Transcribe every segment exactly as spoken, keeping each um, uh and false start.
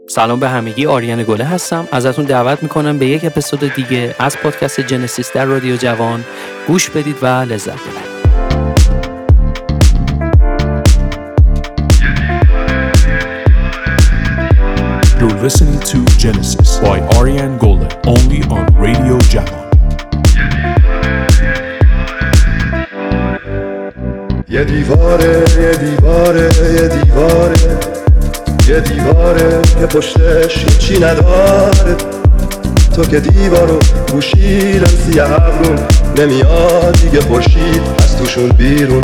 سلام به همگی، آریان گله هستم. ازتون دعوت میکنم به یک اپیزود دیگه از پادکست جنسیس در رادیو جوان گوش بدید و لذت ببرید. You're listening to Genesis by Ariane Gole, only on Radio Javan. یه دیواره یه دیواره یه دیواره یه دیواره که پشتش هیچی نداره. تو که دیوارو گوشیدن سیه ابرون، نمیاد دیگه خورشید از توشون بیرون.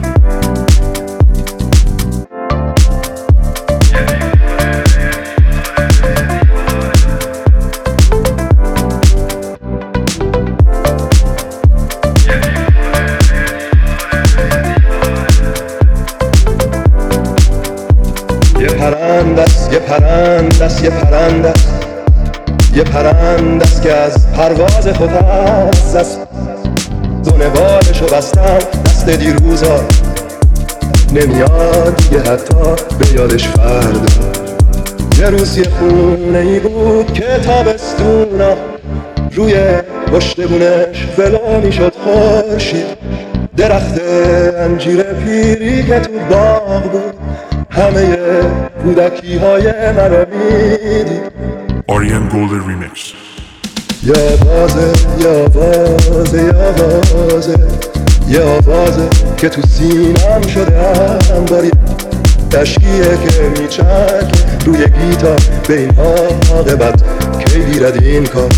یه پرندست یه پرندست یه پرندست یه پرندست که از پرواز خود هست. از زونه بالشو بستم دست دیروزا، نمیاد دیگه حتی به یادش فردا. یه روز یه خونه ای بود که تابستونا روی پشت بونش ولو میشد خورشید. درخت انجیر پیری که تو باغ بود، همه کودکی های مرا میدید. Ariane Gole Remix. یه آوازه یه آوازه یه آوازه یه آوازه که تو سینم شده انباری. تشکیه که میچکه روی گیتار به این عاقبت کی بیرد این کار.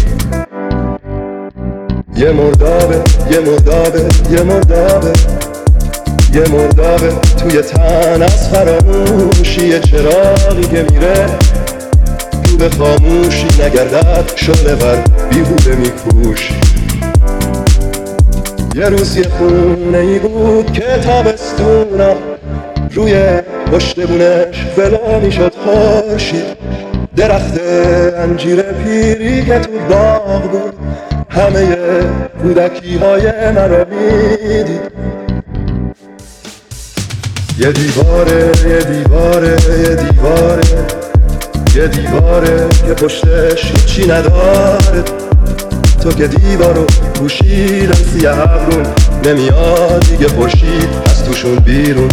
یه مردابه یه مردابه یه مردابه یه مردابه توی تن از فراموشی. یه چراغی که میره تو به خاموشی، نگردد شعله ور بیهوده میکوشی. یه روز یه خونه ای بود که تابستونا روی پشت بونش ولو میشد خورشید. درخت انجیر پیری که تو باغ بود، همه کودکی های مرا میدید. یه دیواره یه دیواره یه دیواره یه دیواره که پشتش هیچی نداره. تو که دیوارو گوشیدن سیه ابرون، نمیاد دیگه خورشید از توشون بیرون.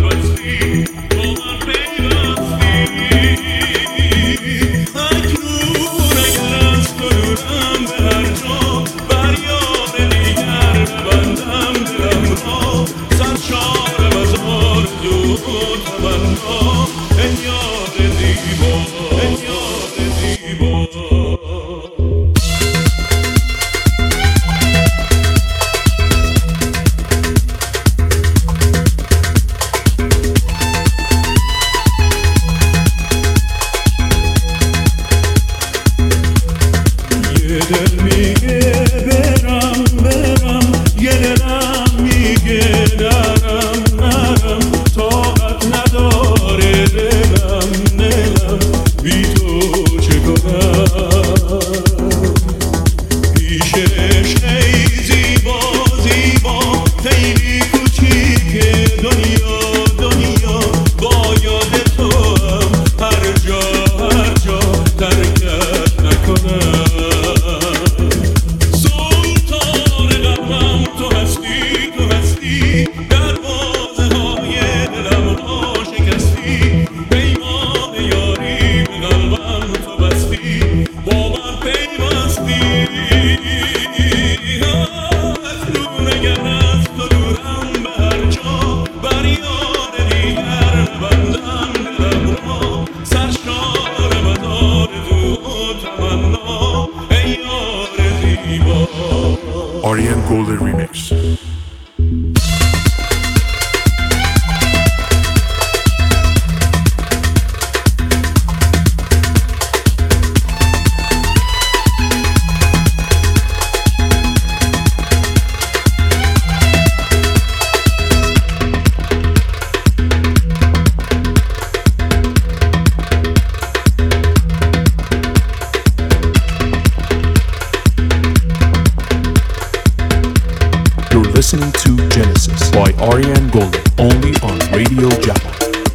I Golden Remix. Listening to Genesis by Ariane Golden, only on Radio Japan.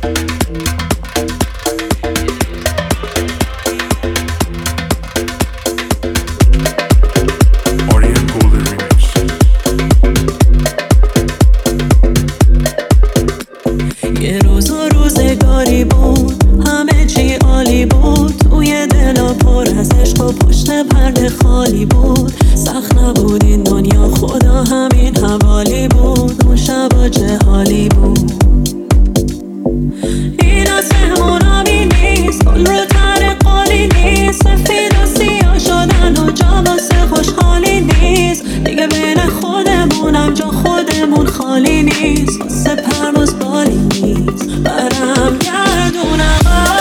Ariane Golden Remix. یه روز و روزگاری بود، همه چی عالی بود، توی دلا پر از عشق و پشت پرده خالی بود. سخت نبود این دنیا، خدا همین حوالی بود. اون شبا چه حالی بود. این آسمونامی نیست، گل رو تر قالی نیست، سفید و سیاه شدن و جا واسه خوشحالی نیست. دیگه بین خودمونم جا خودمون خالی نیست، واسه پرواز بالی نیست. برم گردونم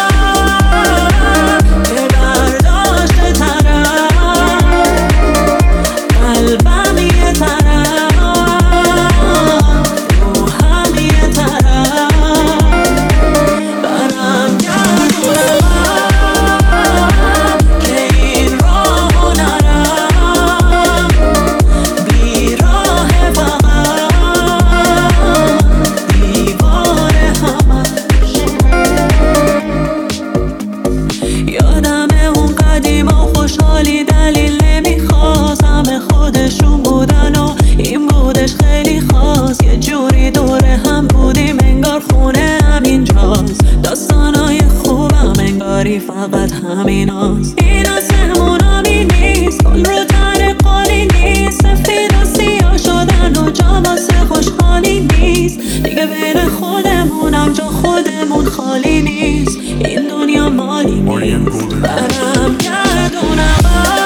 فقط همین هاست. این آسمونامی نیست، گل رو تر قالی نیست، سفید و سیاه شدن و جا واسه خوشحالی نیست. دیگه بین خودمونم جا خودمون خالی نیست، این دنیا مالی نیست. برم گردونم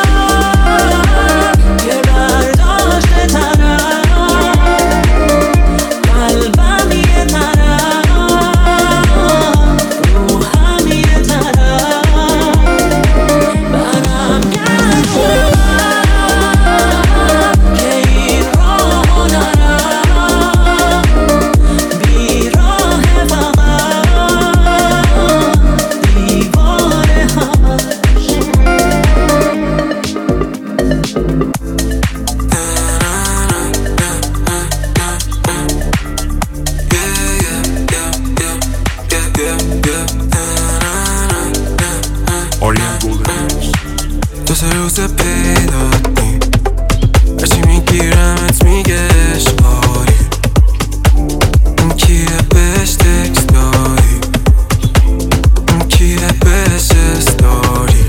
یه برداشت ترم، قلبم یه ترم، روحم یه ترم. دو سه روز پیدات نیم، هرچی میگیرمت میگه اشغالی. اون کیه بهش تکس داری، اون کیه بهش استاری.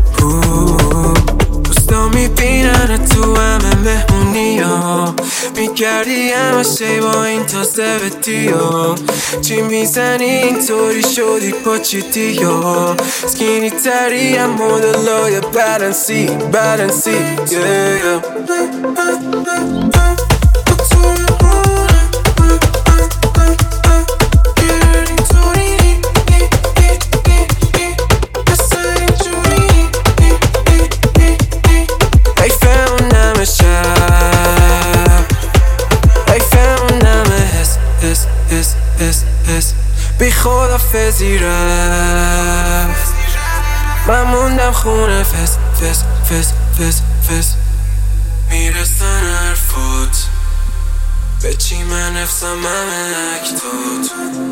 دوستا میبینن تو همه مهمونی ها، میگردی همه شی با این تازه بدی ها. چی میزنی اینطوری شدی با چیدی ها، سکینی تری هم مدلای بلنسی بلنسی yeah, yeah. بی خدافظی رفت، من موندم خونه فس فس فس فس فس. میرسن حرفات به چی من نفسم همه اکتات.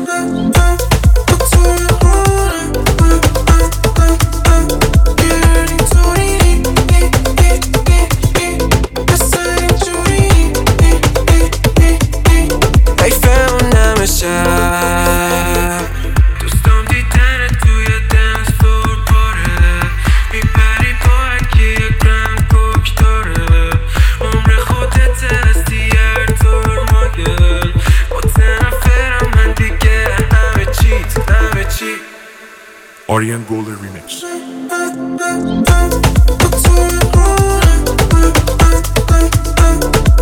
دوستام دیدن توی دنس فور پاره، میپری با هرکی گرند کوک داره. عمر خودت هستی هر طور مایل، متنفرم من دیگه همه چیت همه چی. Ariane Golden Remix. Yeah.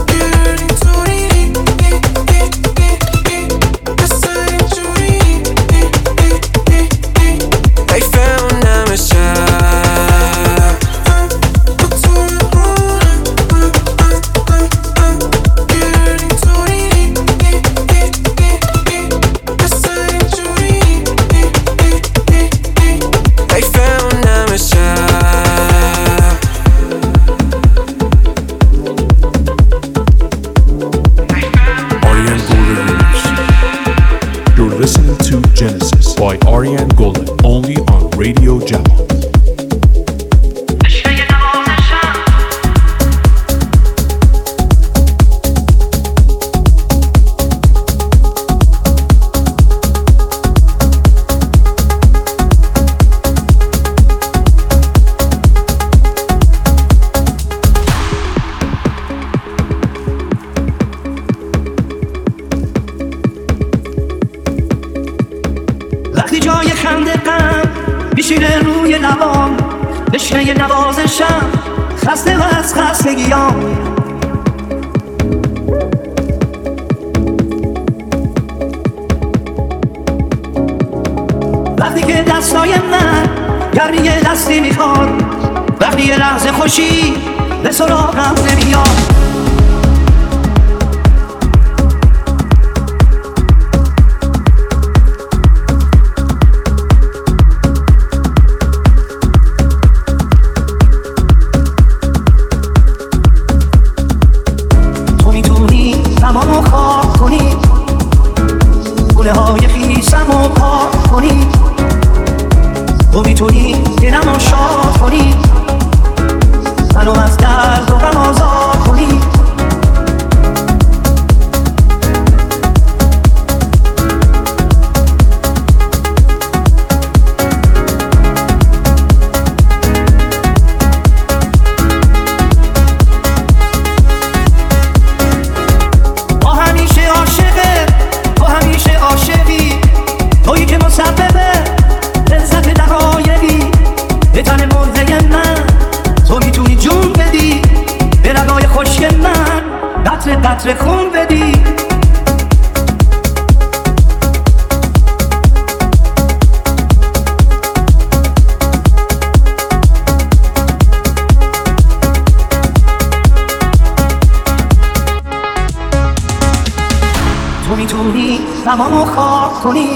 تمامو خاک کنی،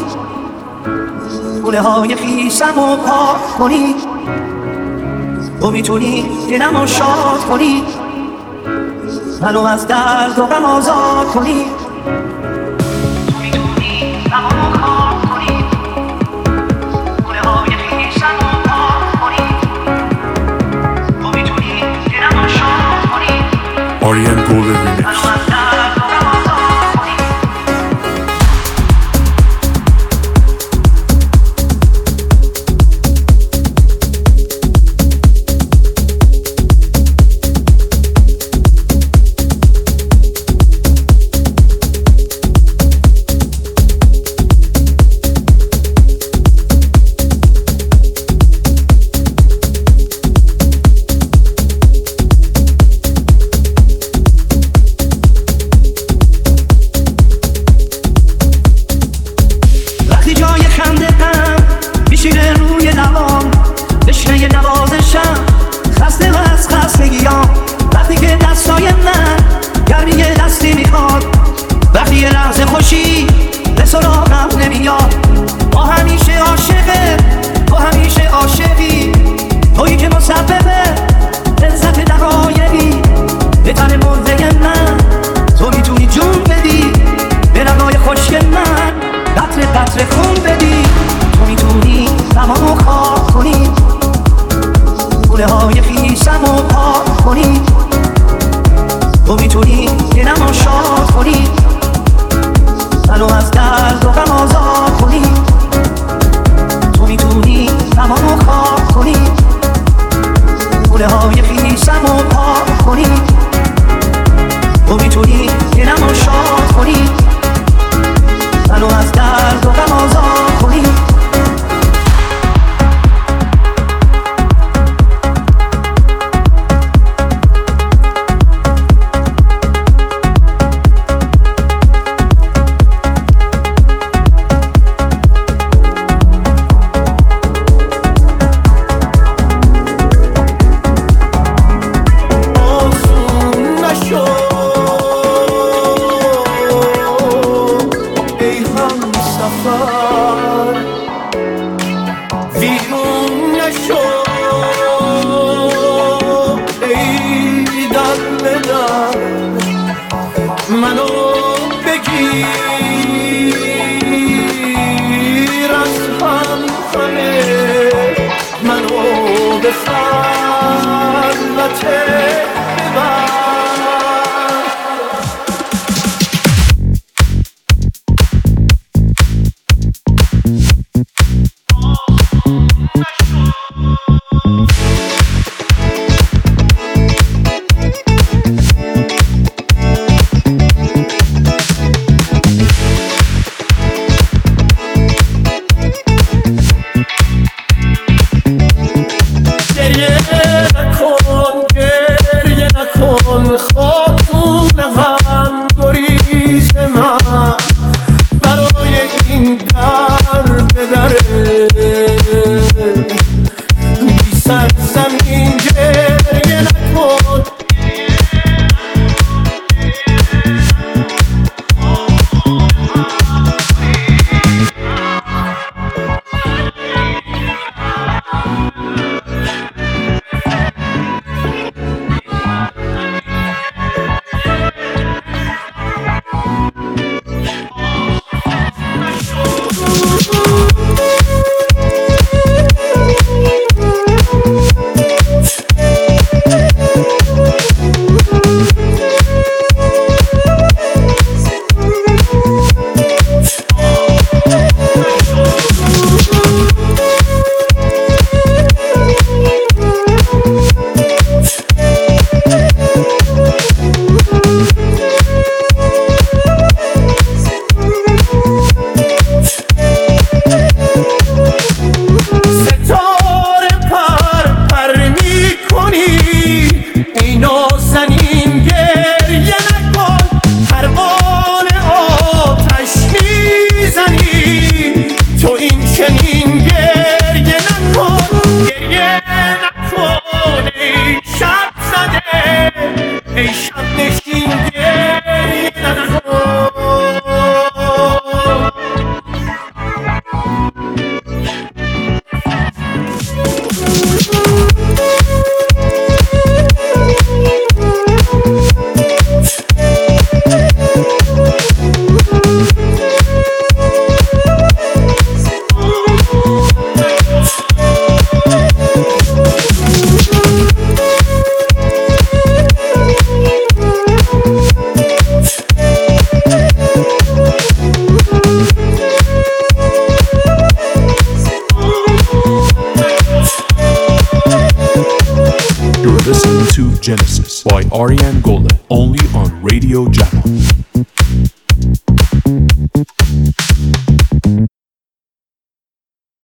گونه های خیسمو پاک کنی، تو میتونی دلمو شاد کنی، منو از درد و غم آزاد کنی. تو میتونی تمامو خاک کنی، گونه های خیسمو پاک کنی، تو میتونی دلمو شاد کنی. آریان گولد ریمیکس. شو ای دل دل منو بگیر از هم همه منو به خلوت ببر Genesis by Ariane Gola, only on Radio Javan.